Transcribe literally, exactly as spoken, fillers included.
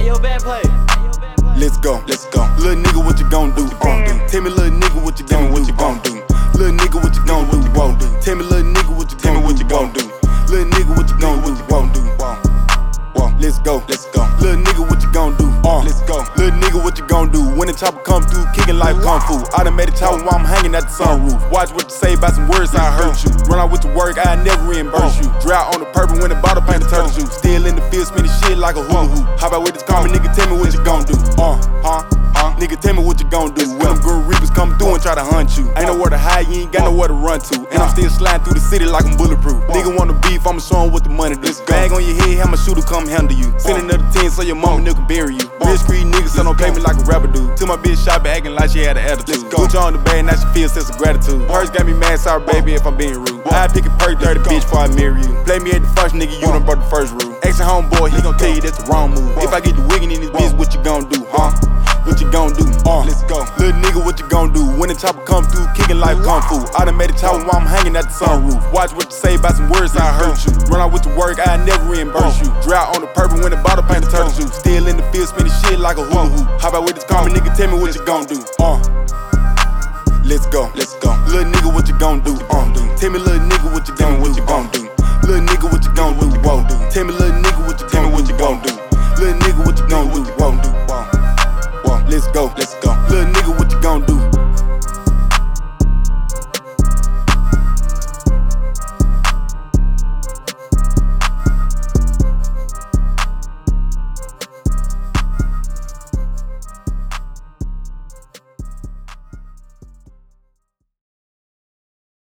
yo, bad play. Let's go, let's go. Little nigga, what you gon' do? Uh, tell me, little nigga, what you gon' do? What you gon' do? Little nigga, what you gon' do? Whoa. Tell me, little nigga, what you gon' do? What you gon' do? Little nigga, what you gon' do? Whoa. Whoa. Let's go, let's go. Little nigga, what you gon' do? Uh, let's go. Little nigga, what you gon' do? When the chopper come through, kicking like kung fu. Automated chopper while I'm hanging at the sunroof. Watch what you say about some words, I hurt you. Run out with the work, I never reimburse you. Drought on the purple when the bottle paint the turtle juice. Still in the field, spinning shit like a hula hoop. How about with this karma, nigga, tell me what you gon' do? Uh, huh? Huh? Nigga, tell me what you gon' do when them grim reapers come through and try to hunt you. Ain't nowhere to hide, you ain't got nowhere to run to. And I'm still sliding through the city like I'm bulletproof. Nigga want to beef, I'ma show him what the money do. Bag on your head, have my shooter come handle you. Send another ten so your mama nigga can bury you. Real street niggas, so don't play me like a rapper dude. Till my bitch shot back acting like she had an attitude. Put you on the bag, now she feel sense of gratitude. Hers got me mad, sorry baby if I'm being rude. I pick a perk, dirty bitch before I marry you. Play me at the first nigga, you done broke the first rule. Ex homeboy, he gon' tell you that's the wrong move. If I get the wiggin' in this bitch, what you gon' do, huh? What you gon' do? Uh, let's go. Little nigga, what you gon' do? When the chopper come through, kicking like kung fu. Automated chopper while I'm hanging at the sunroof. Watch what you say about some words, I hurt you. Run out with the work, I never reimburse you. Drought on the purple when the bottle paint the turtle juice. Still in the field, spinning shit like a hula hoop. How about with this karma, nigga, tell me what you gon' do? Uh, let's go, let's go. Little nigga, what you gon' do? Uh, tell me, little nigga, what you gon' do? What you gon' do? Little nigga, what you gon' do? Whoa. Tell me, little